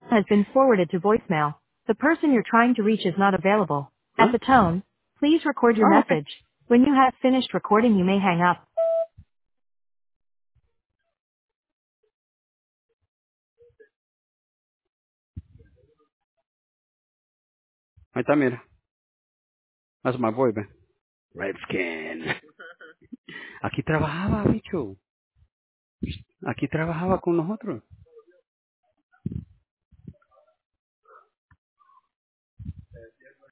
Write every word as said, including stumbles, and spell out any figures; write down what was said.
has been forwarded to voicemail. The person you're trying to reach is not available. At ¿Ah? the tone, please record your Ah, ok. message. When you have finished recording, you may hang up. Ahí está, mira. That's my boy, man. Redskin. Aquí trabajaba, bicho. Aquí trabajaba con nosotros.